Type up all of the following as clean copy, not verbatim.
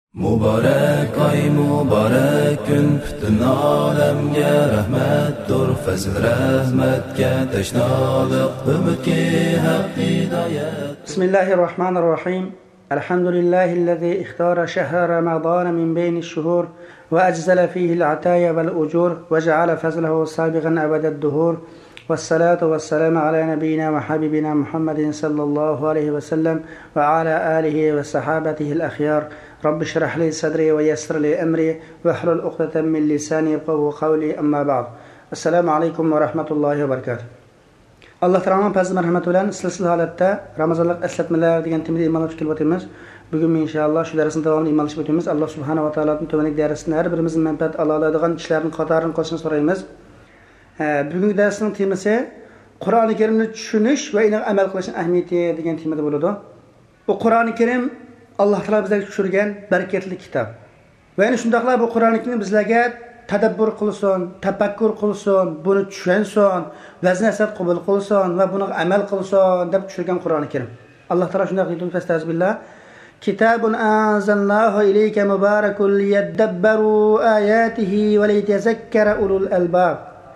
Muborak oy, muborak kun, butun olamga rahmatdir. Fazl rahmatga tashnolik, umidga haq hidoyat. Bismillahirrahmanirrahim. Alhamdulillahillazi ikhtara shahra Ramadan min bayni ash-shuhur wa ajzala fihi al-ataya wal-ujur wa ja'ala fazlahu sabiqan abada ad-duhur. والصلاة والسلام على نبينا وحبيبنا محمد صلى الله عليه وسلم وعلى آله وصحابته الأخيار. رب اشرح لي صدري ويسر لي أمري واحلل عقدة من لساني يفقهوا قولي. أما بعد. السلام عليكم ورحمة الله وبركاته. Allah Teala'nın fazl merhameti bilen silsile halette Ramazanlık esletmeler degan temada imanlashib kelib Bugün inşallah şu dersin devamını imanlashib o'tamiz. Allah Subhanahu va taoloning tövenik dersinde her birimizin menfaat ala oladigan ishlarning qatorini qilishini so'raymiz. Bugungi darsning temasi Qur'oni Karimni tushunish va uni amal qilishning ahamiyati degan temada bo'ladi. Bu Qur'oni Karim Alloh taolo bizlarga tushirgan barakatli kitob. Va yana shundaqla bu Qur'oni Karim bizlarga tadabbur qilsin, tafakkur qilsin, buni tushunsin, vaznasat qabul qilsin va buni amal qilsin deb tushirgan Qur'oni Karim. Alloh taolo shunday deydi: "Fastazbillah Kitabun anzalnahu ilayka mubarakun liyadabbaru ayatihi va liyatazakkara ulul albab."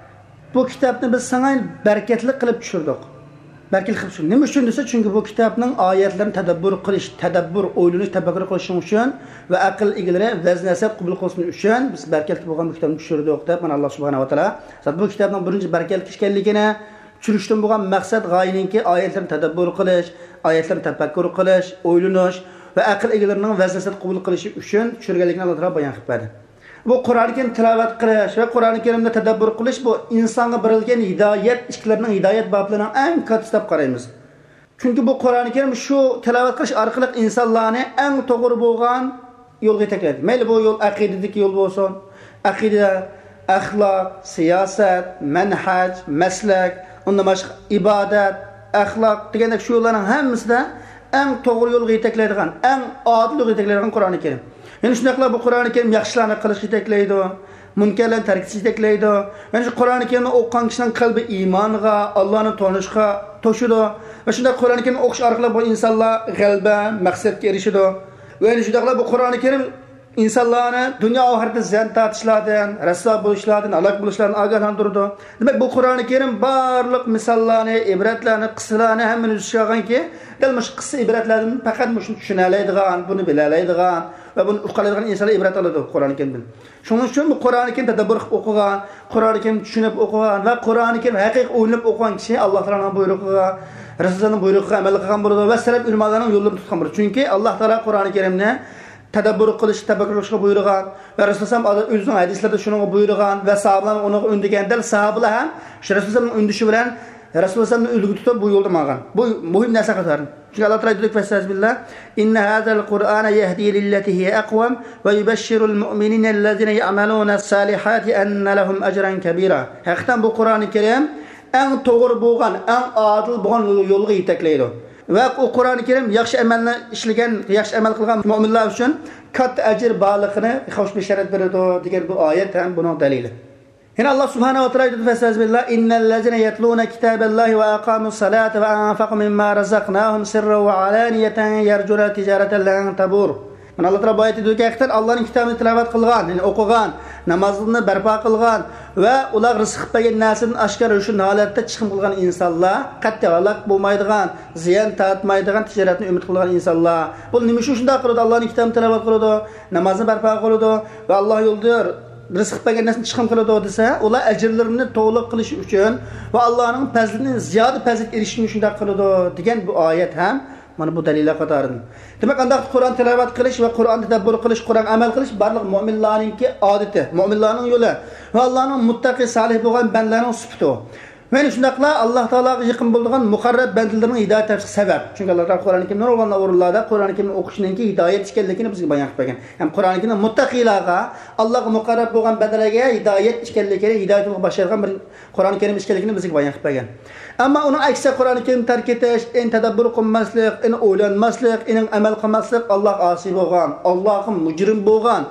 Bu kitobni biz sana bereketli qilib tushirdik. Bereketli qilib tushirdik. Nima uchun desa, chunki bu kitobning oyatlarini tadabbur, o'ylanish, tafakkur qilish uchun va aql egalari vaznasat qabul qilish uchun biz bereketli bo'lgan bu kitobni tushirdik deb mana Alloh subhanahu va taolo bu kitobning birinchi bereketli ekanligini tushirishdan bo'lgan maqsad g'oyaninki oyatlarni tadabbur qilish, oyatlarni tafakkur qilish, o'ylanish va aql egalarining vaznasat qabul qilishi uchun tushirganligini Alloh taolo bayon qilib berdi. Bu Qur'oni Karim tilovat qilish va Qur'oni Karimda tadabbur qilish bu insonga berilgan hidoyat, ishlarning hidoyat boblarining eng kattasi deb qaraymiz. Chunki bu Qur'oni Karim shu tilovat qilish orqali insonlarni eng to'g'ri bo'lgan yo'lga yetaklaydi. Mayli bu yo'l aqidadagi yo'l bo'lsin, aqida, axloq, siyosat, manhaj, maslak, undan boshqa ibodat, axloq degandek shu yo'llarning hammasida eng to'g'ri yo'lga yetaklaydigan, eng odil yo'lga yetaklaydigan Qur'oni Karim. Yani shunaqla bu Qur'oni Karim yaxshilarni qilishga yetaklaydi, munkarlarni tark etishga yetaklaydi. Yani shu Qur'oni Karimni o'qigan kishining qalbi iymonga, Allohni tanishga to'shidi. Va shunda Qur'oni Karim o'qish orqali bu insonlar g'alaba, maqsadga erishadi. Va yani shundaqla bu Qur'oni Karim insonlarni dunyo oxiratda ziyon tortishlardan, rasvo bo'lishlardan, halok bo'lishlardan ogohlantiradi. Demak, bu Qur'oni Karim barliq misollarni, ibratlarni, qissalarni hammani tushunganki, dalmish qissa ibratlardan faqat shuni tushuna oladigan, buni bila oladigan va buni uqalaydigan insonlar ibrat oladi Qur'oni Karimdan. Shuning uchun bu Qur'oni Karim tadabbur qilib o'qigan, Qur'oni Karim tushunib o'qigan va Qur'oni Karim haqiqiy o'ylanib o'qigan kishi Alloh taoloning buyrug'iga, Rasulullohning buyrug'iga amal qilgan bo'ladi va salaf ulamolarning yo'llarini tutgan bo'ladi. Chunki Alloh taolo Qur'oni Karimni tadabbur qilish, tafakkur qilishga buyurgan va Rasululloh o'zining hadislarida shunga buyurgan va sahobalar uni undiganlar, sahobalar ham shu Rasulullohning undishi bilan Rasulullohning ulgu tutib bu yo'lda ma'gan. Bu muhim narsa qator. Çünkü Allah Teala diyor ki "Festazbillah inna hadzal Qur'ana yahdi lillati hiya aqwam ve yubashshirul mu'minina allazina ya'maluna as-salihati anna lahum ajran kabira." Haqiqatan bu Qur'oni Karim eng to'g'ri bo'lgan, eng adil bo'lgan yo'lga yetaklaydi. Ve o Qur'oni Karim yaxshi amalni ishlagan, yaxshi amal qilgan mu'minlar uchun katta ajr borligini xo'sh bisharat beradi degan bu oyat ham buning dalili. Yine Allah Subhanahu wa taala dedi "Festazbillah innellezine yetluna kitaballahi ve aqamus salata ve anfaqu mimma razaqnahum sirran ve alaniyatan yarjuna tijaratan lan tabur." Mana Allah Taala bu ayetda diyor ki Allah'ın kitabını tilovat qilgan, yani o'qigan, namozini barpo qilgan va ular rizq bergan narsadan oshkor uchun holatda chiqim qilgan insonlar, qattiq halok bo'lmaydigan, ziyon tortmaydigan tijoratni umid qilgan insonlar. Bu nima uchun shunday qiladi? Allohning kitabini tilovat qiladi, namozni barpo qiladi va Alloh yo'lida rizq bergan narsani chiqim qiladi desa, ular ajrlarini to'liq qilish uchun va Allohning fazlini ziyoda fazl erish uchun shunday qiladi degan bu oyat ham mana bu dalillar qatoridan. Demak, anda Qur'on tilovat qilish va Qur'on tadabbur qilish, Qur'on amal qilish barliq mu'minlarningki odati, mu'minlarning yo'li va Allohning muttaqi solih bo'lgan bandalarning sifati. Mana shundaqla Alloh taologa yaqin bo'lgan muqarrab bandalarning hidoyat topishga sabab. Chunki Alloh taolo Qur'oni Karimni nurg'on o'rinlarda Qur'oni Karimni o'qishninki hidoyat ekanligini bizga bayon qilib bergan. Ham Qur'oni Karimni muttaqilarga, Allohga muqarrab bo'lgan bandalarga hidoyat ekanligini, hidoyatga boshlaydigan bir Qur'oni Karim ekanligini bizga bayon qilib bergan. Ama onun aksi Qur'oni Karim tark etish, tadabbur qilmaslik, o'ylanmaslik, amal qilmaslik Alloh asi bo'lgan, Allohning mujrim bo'lgan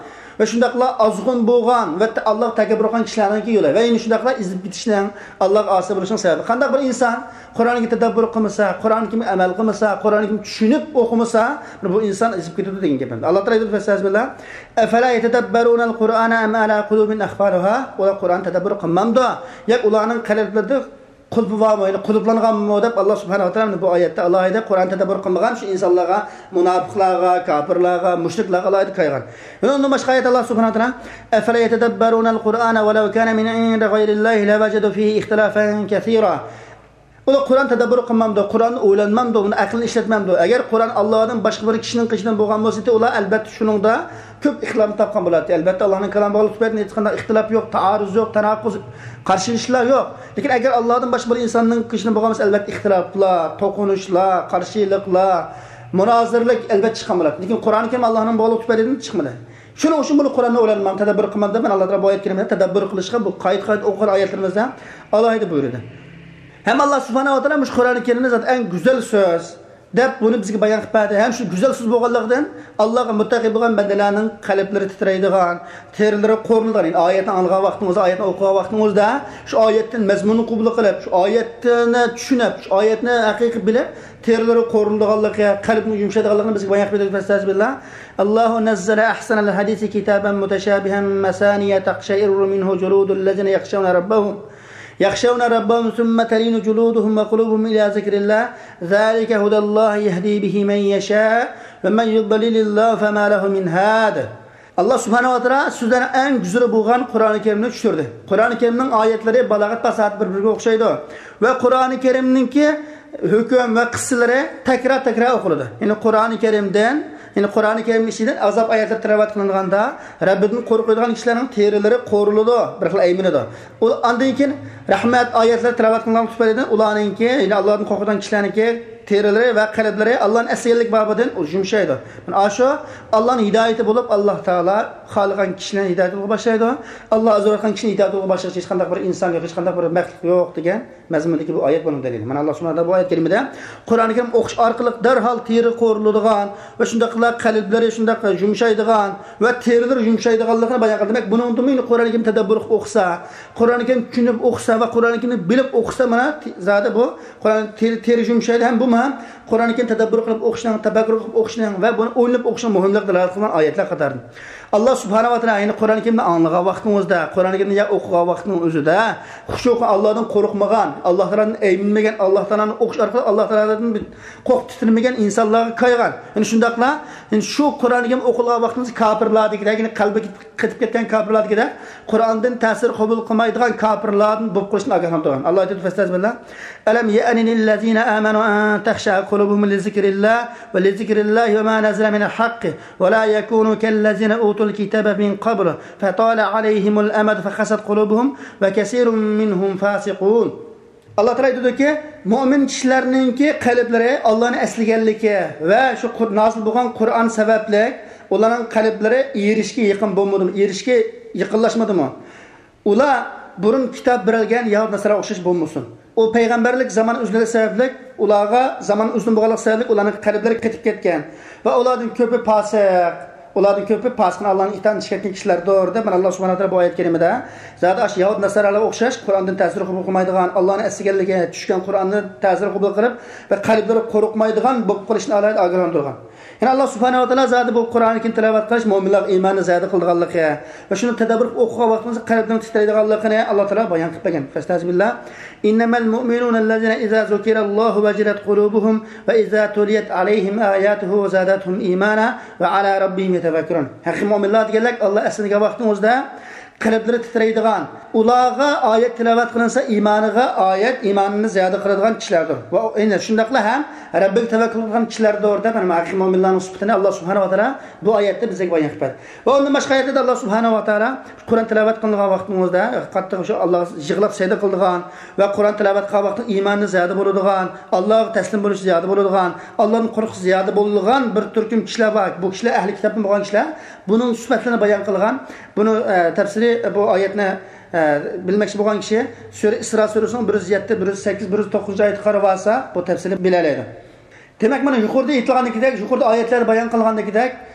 ve şundaqla azğın bo'lgan ve Allah takabbur qilgan kishilarning yo'li ve yine şundaqla izib bitishning Allah asi bo'lishning sababi. Qanday bir inson Qur'onga tadabbur qilmasa, Qur'on kim amal qilmasa, Qur'on kim tushunib o'qimasa, bu inson izib ketadi degan gap. Allah taolo aytadi fasazbillah: "Afala yatadabbaruna al-Qur'ana am ala qulubin akhfaruha?" Ular Qur'on tadabbur qilmamda, yak ularning qalblarida qulbi varmaydi, qulublanganmi deb Allah subhanahu wa taolo bu oyatda alohida Qur'on tadabbur qilmagan shu insonlarga, munofiqlarga, kofirlarga, mushriklarga alohida qo'ygan. Unda boshqa oyat Allah subhanahu wa taolo: "Afala yatadabbaruna al-Qur'ana wa law kana min 'indi ghayrillahi lawajadu fihi ikhtilafan kaseera." Ular Qur'on tadabbur qilmamda, Qur'onni o'ylanmamda, uni aqlni ishlatmamda. Agar Qur'on Allohdan boshqa bir kishining qishidan bo'lgan bo'lsa, ular albatta shuningda ko'p ixtilof topgan bo'ladi. Albatta Allohning kalami bilan nisbatan hech qanday ixtilof yo'q, taarruz yo'q, tanaqquz, qarshiliklar yo'q. Lekin agar Allohdan boshqa bir insonning qishidan bo'lgan bo'lsa, albatta ixtiloflar, to'qinishlar, qarshiliklar, munozirlik albatta chiqqan bo'ladi. Lekin Qur'on kim Allohning bo'g'liq tufaylidan chiqmadi. Shuning uchun bu Qur'onni o'ylanmam, tadabbur qilmamda men Alloh taolo bu oyat karimada tadabbur qilishga bu qoid o'qir oyatlarimizda alohida buyurdi. Hem Allah subhanahu wa ta'ala Qur'on-ı Kerim'de zaten en güzel söz deb bunu bizga bayon qilib berdi. Hem şu güzel söz bo'lganligidan Allohga muttaqi bo'lgan bandalarning qalblari titraydigan, terlari qo'rilgan. Yani oyatni anglagan vaqtingizda, oyatni o'qigan vaqtingizda shu oyatning mazmunini qabul qilib, shu oyatni tushunib, shu oyatni haqiqiy bilib, terlari qo'rilganligi, qalbni yumshaydiganligini bizga bayon qilib berdi. Bismillah. Allohu nazzala ahsanal hadisi kitaban mutashabihan masaniya taqshayru minhu juludul ladzina yakhshawna rabbahum يخشون ربهم ثم تلين جلودهم وقلوبهم إلى ذكر الله ذلك هدى الله يهدي به من يشاء ومن يضلل الله فما له من هاد. Allah subhanahu wa ta'ala sizden en güzel bulgan Kur'an-ı Kerim'ini düşürdü. Kur'an-ı Kerim'nin ayetleri balagat fasahat birbirine okşaydı. Ve Kur'an-ı Kerim'ninki hüküm ve kıssaları tekrar okundu. Yani Kur'an-ı Kerim'den Qur'on-i Karim içinden azap ayetler tilavat kılındığında Rabbinin korkuyduğun kişilerin terileri koruludu, bir xil eyminidu. Ondan keyin rahmet ayetler tilavat kılınğan tüpelinden ularınki, Allah'ın korkuyduğun kişilerinki terileri ve kalpleri Allah'ın esirlik babından yumşaydı. Aşu Allah'ın hidayeti bulup Allah Teala xaliqan kişilerin hidayeti bulup başlaydı. Allah azze ve celle kişinin hidayeti bulup başlaydı. Hiç qanday bir insan yok, hiç qanday bir məxluq yok degan mazmundagi bu ayet bunun delili. Mana Allah subhanahu wa taala bu ayet kerimede Qur'on-ı Kerim o'qish orqali darhol teri qo'riladigan va shundaqlar qalblari shundaq yumshaydigan va terilar yumshaydiganligini bayon qildi. Demak, buning uchun Qur'on-ı Kerim tadabbur qilib o'qisa, Qur'on-ı Kerim tushunib o'qisa va Qur'on-ı Kerimni bilib o'qisa mana zada bu Qur'on teri yumshaydi ham bu ham Qur'on-ı Kerim tadabbur qilib o'qishning, tafakkur qilib o'qishning va buni o'ylab o'qishning muhimligini dalolat qilgan oyatlar qatori. Allah subhanahu wa ta'ala ayni Qur'on-ı Kerimni anglagan vaqtingizda, Qur'on-ı Kerimni o'qigan vaqtning o'zida xushuqni Allohdan qo'rqmagan, Alloh taoladan eyminmagan, Alloh taolani o'qish orqali Alloh taoladan qo'rqib titirmagan insonlarga qo'ygan. Yani shundaqla, shu Qur'on-ı Kerim o'qilgan vaqtingizda kofirlardagidek, qalbi qitib ketgan kofirlardagidek Qur'ondan ta'sir qabul qilmaydigan kofirlardan bo'lib qolishni ogohlantirgan. Alloh aytadi fasazbillah: "Alam ya'nil ladzina amanu an takhsha qulubuhum li zikrillah va li zikrillahi wa ma nazala min al-haqq wa la yakunu kal ladzina الكتاب من قبل فطال عليهم الأمد فخست قلوبهم وكثير منهم فاسقون." Allah Teala aytadi ki, mümin kişilerninki qalblari Allah'ın esliganligi ve şu nazil bo'lgan Qur'on sababli ularning qalblari erishga yaqin bo'lmadimi, erishga yaqinlashmadimi? Ular burun kitob berilgan Yahud Nasara o'xshash bo'lmasin. O peygamberlik zaman uzunluğu sebeplik ularga zaman uzun bo'lganlik sebeplik ularning qalblari ketib ketgan ve ularning ko'pi fasiq. Ularning ko'pi pasqin Allohning itoat etgan kishilar doğruda. Men Allah subhanahu wa taala bu oyat kerimada zada ash Yahud Nasaralarga o'xshash Qur'ondan ta'sir qabul qilmaydigan, Allohning esliganligiga tushgan Qur'onni ta'sir qabul qilib va qalblari qo'rqmaydigan bo'lib qolishni alohida ogohlantirgan. Yani Allah subhanahu wa taala zada bu Qur'onni kim tilovat qilish mu'minlar iymonni zada qilganligi va shuni tadabbur o'qigan vaqtimizda qalbdan titraydiganligini Alloh taolo bayon qilib bergan. Fastazbillah: "Innamal mu'minuna allazina idza zukirallohu wajilat qulubuhum va idza tuliyat alayhim ayatuhu zadatuhum iymana va ala rabbihim yatafakkurun." Haqiqiy mu'minlar deganlar Alloh asliga vaqtingizda qalblari titraydigan, ularga oyat tilovat qilinsa iymoniga oyat iymonini ziyoda qiladigan kishilardir. Va aynan shundaqla ham Rabbiga tavakkul qilgan kishilardir o'rda mana haqiqiy mu'minlarning sifatini Alloh subhanahu va taolo bu oyatda bizga bayon qilib berdi. Va undan boshqa oyatda Alloh subhanahu va taolo Qur'on tilovat qilgan vaqtingizda qattiq shu Alloh yig'lab sayda qildigan va Qur'on tilovat qilgan vaqtda iymonni ziyoda bo'ladigan, Allohga taslim bo'lish ziyoda bo'ladigan, Allohning qo'rqish ziyoda bo'ladigan bir turkum kishilar bor. Bu kishilar ahli kitobdan bo'lgan kishilar buning sifatlarini bayon qilgan. Buni tafsiri bu oyatni bilmoqchi bo'lgan kishi Sura Isro surasining 107, 108, 109 oyatga qarab olsa bu tafsirni bilalaydi. Demak, mana yuqorida aytilganidek, yuqorida oyatlar bayon qilgandagidek,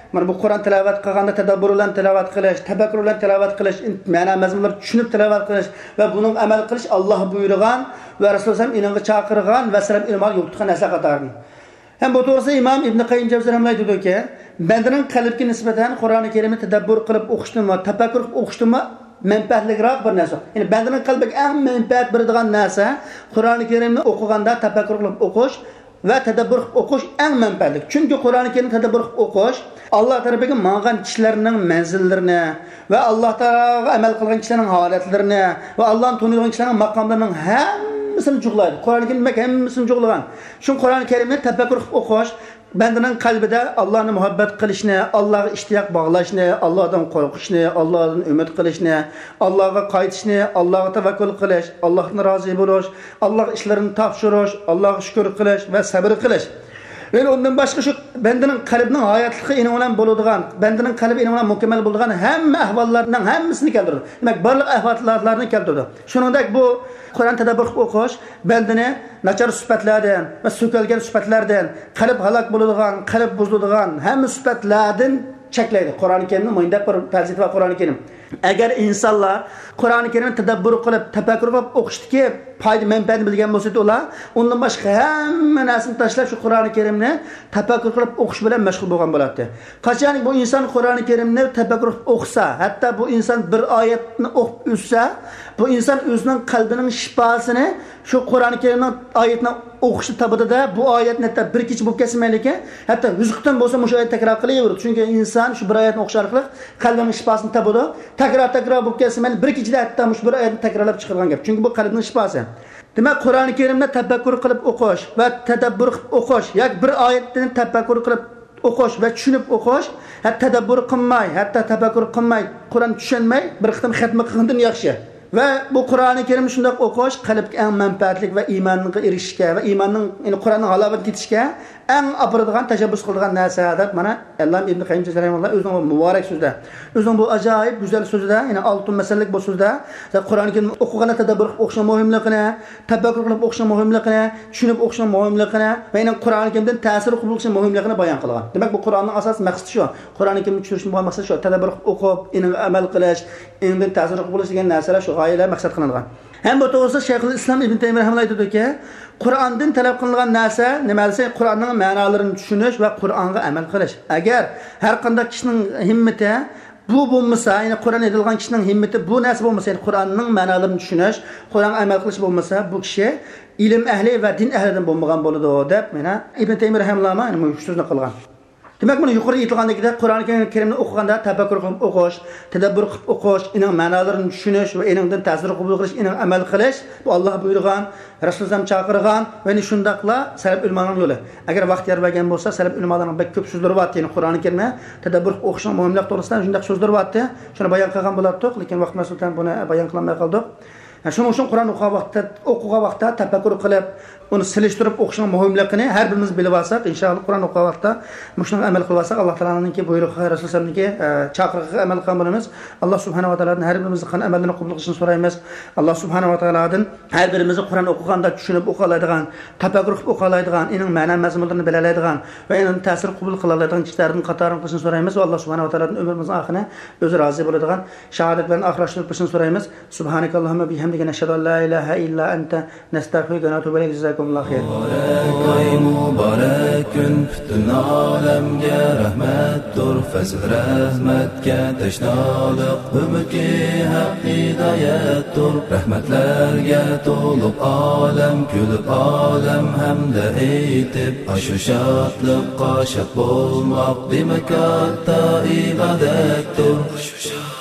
mana bu Qur'on tilovat qilganda tadabbur bilan tilovat qilish, tafakkur bilan tilovat qilish, ma'no mazmunlar tushunib tilovat qilish va buning amal qilish Alloh buyurgan va Rasululloh iningga chaqirgan va sirab ilmol yo'qtigan narsa qatorni. Hem bu to'g'risida Imom Ibn Qayyim Jawziy aytadiki, bandaning qalbiga nisbatan Qur'oni Karimni tadabbur qilib o'qishdimi, tafakkur qilib o'qishdimi manfaatliroq bir narsa. Ya'ni bandaning qalbiga eng manfaat beradigan narsa Qur'oni Karimni o'qiganda tafakkur qilib o'qish va tadabbur qilib o'qish eng manfaatli. Chunki Qur'oni Karimni tadabbur qilib o'qish Alloh tarafiga ma'ngan kishilarning manzillarini va Alloh taologa amal qilgan kishilarning holatlarini va Allohning to'nigan kishilarning maqomlarining hammasini jug'laydi. Qur'oni Karim hammasini jug'lagan. Shu Qur'oni Karimni tafakkur qilib o'qish bandaning qalbida Allohni muhabbat qilishni, Allohga ishtiyoq bog'lashni, Allohdan qo'rqishni, Allohdan umid qilishni, Allohga qaytishni, Allohga tavakkul qilish, Allohdan rozi bo'lish, Alloh ishlarini topshirish, Allohga shukr qilish va sabr qilish. Ve ondan başka şu bendenin kalbining hayatlığı inin bilan bo'ladigan, bendenin qalbi inin bilan mukammal bo'ladigan hamma ahvollarning hammasini keltirdi. Demak, barliq ahvollarni keltirdi. Shuningdek bu Qur'on tadabbur o'qish bendini nachar sifatlardan va so'kalgan sifatlardan, qalb halok bo'ladigan, qalb buziladigan hamma sifatlardan cheklaydi. Qur'oni Karimning mo'yinda bir fazilat va Qur'oni Karim. Agar insonlar Qur'oni Karimni tadabbur qilib, tafakkur qilib o'qishdiki, foyda manfaatni bilgan bo'lsa, ular undan boshqa hamma narsani tashlab shu Qur'oni Karimni tafakkur qilib o'qish bilan mashg'ul bo'lgan bo'ladi. Qachonki bu inson Qur'oni Karimni tafakkur qilib o'qisa, hatto bu inson bir oyatni o'qib o'tsa, bu inson o'zining qalbining shifosini shu Qur'oni Karimning oyatini o'qishni tabida bu oyatni hatto bir kecha bo'lib ketmaydi, hatto yuzqdan bo'lsa shu oyatni takror qilaveradi. Chunki inson shu bir oyatni o'qish orqali qalbining shifosini tabida takror bo'lib ketmaydi, bir kechada hatto shu bir oyatni takrorlab chiqargan gap. Chunki bu qalbning shifosi. Demak, Qur'oni Karimni tafakkur qilib o'qish va tadabbur qilib o'qish, yoki bir oyatni tafakkur qilib o'qish va tushunib o'qish, hatto tadabbur qilmay, hatto tafakkur qilmay, Qur'on tushunmay bir qitim xatmi qilgandan yaxshi. Ve bu Qur'oni Karimni shunday o'qish qalbga eng manfaatli va iymonga erishishga va iymonning, ya'ni Qur'onning halovat ketishga eng abradigan tashabbus qiladigan narsa deb mana Alloh Ibn Qayyim rahimahulloh o'zining muborak so'zida, o'zining bu ajoyib go'zal so'zida, ya'ni oltin masalalik bu so'zda Qur'oni Karimni o'qiganda tadabbur qilib o'qishning muhimligini, tafakkur qilib o'qishning muhimligini, tushunib o'qishning muhimligini va yana Qur'oni Karimdan ta'sir qilib o'qishning muhimligini bayon qilgan. Demak, bu Qur'onning asosiy maqsadi shu. Qur'oni Karimni tushunishning maqsadi shu. Tadabbur qilib o'qib, uni amal qilish, undan ta'sir qilib bo'lish degan narsalar shu g'oyalar maqsad qilingan. Hem bu to'g'risida Shayxul Islom Ibn Taymiyya rahimahulloh aytadiki, Qur'ondan talab qilingan narsa nima desa, Qur'onning ma'nolarini tushunish va Qur'onga amal qilish. Agar har qanday kishining himmati bu bo'lmasa, ya'ni Qur'on aytilgan kishining himmati bu narsa bo'lmasa, ya'ni Qur'onning ma'nolarini tushunish, Qur'onga amal qilish bo'lmasa, bu kishi ilm ahli va din ahlidan bo'lmagan bo'ladi deb mana Ibn Taymiyya rahimahulloh mana shu so'zni qilgan. Demak, buni yuqori aytilgandagidek Qur'oni Karimni o'qiganda tafakkur qilib o'qish, tadabbur qilib o'qish, uning ma'nolarini tushunish va uningdan ta'sir qabul qilish, uning amal qilish, bu Alloh buyurgan, Rasululloh chaqirgan va shundaqla salaf ulamaning yo'li. Agar vaqt yer bergan bo'lsa, salaf ulamalarning bek ko'p so'zlari bor, ya'ni Qur'oni Karimni tadabbur qilib o'qishning muhimlik to'g'risida shundaq so'zlar bor. Shuni bayon qilgan bo'lardik, lekin vaqt mas'uldan buni bayon qilmay qoldik. Shuning uchun Qur'on o'qigan vaqtda tafakkur qilib, uni silishtirib o'qishning muhimligini har birimiz bilib olsak, inshaalloh Qur'on o'qigan vaqtda mushunga amal qilib olsak, Alloh taoloning buyrug'i, Rasulullohning chaqirig'iga amal qilgan bo'lamiz. Alloh subhanahu va taolodan har birimizning qilgan amalini qabul qilishini so'raymiz. Alloh subhanahu va taolodan har birimizni Qur'on o'qiganda tushunib o'qiy oladigan, tafakkur qilib o'qiy oladigan, uning ma'no mazmunlarini bila oladigan va uning ta'sir qabul qila oladigan kishilarning qatoriga qilishini so'raymiz. Va Alloh subhanahu va taolodan umrimizning oxirini o'zi rozi bo'ladigan shahodat bilan oxirlashtirib qo'yishini so'raymiz. Subhanakallohumma bihamdika nashhadu an la ilaha illa anta nastaghfiruka wa natubu ilayk. Jazakumulloh khair. Muborak kun butun olamga rahmatdir, fazl rahmatga tashnolik, umrga haq hidoyatdir. Rahmatlarga to'liq olam, kulib olam hamda aytib, ashu shodliqqa shod bo'lmoq demak katta ibodatdir.